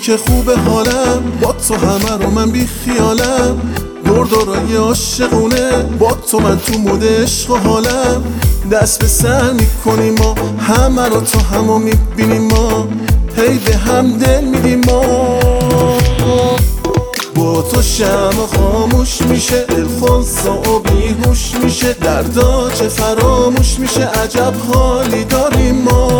که خوب حالم، با تو همه رو من بی خیالم. دور دورای عاشقونه، با تو من تو مود عشق و حالم. دست به سر میکنیم ما، همه رو تو همو میبینیم ما. هی به هم دل میدیم ما. با تو شمع خاموش میشه، دل خونسا و بیهوش میشه. دردا چه فراموش میشه، عجب حالی داریم ما.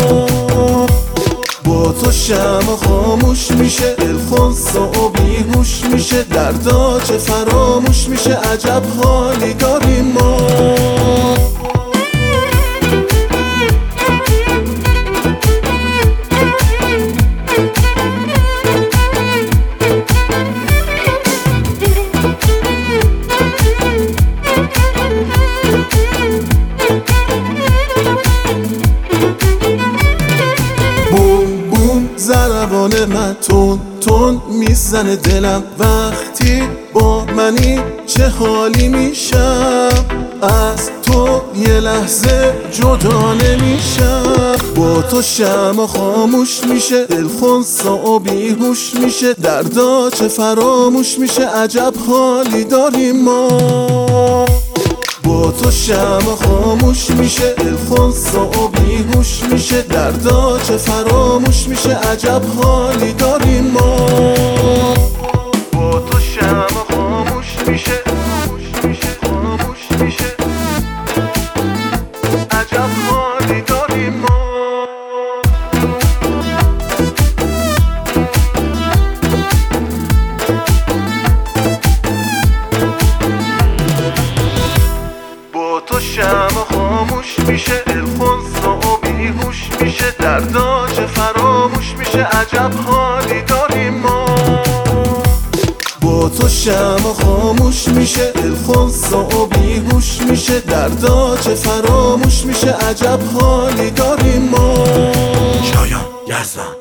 با تو شمع خاموش میشه، دل خونسا و بیهوش میشه. دردا چه فراموش میشه، عجب حالی داریم ما. ضربان من تون تون میزنه دلم. وقتی با منی چه حالی میشم، از تو یه لحظه جدا نمیشم. با تو شمع خاموش میشه، دل خونسا و بیهوش میشه. دردا چه فراموش میشه، عجب حالی داریم ما. با تو شمع خاموش میشه، دل خونسا و بیهوش میشه. دردا چه فراموش میشه، عجب حالی داریم ما. با تو شمع خاموش میشه، خاموش میشه. عجب حالی داریم ما. تو شمع خاموش میشه، دل خونسا و بیهوش میشه. دردا چه فراموش میشه، عجب حالی داریم ما. با تو شمع خاموش میشه، دل خونسا و بیهوش میشه. دردا چه فراموش میشه، عجب حالی داریم ما. شایان یزدان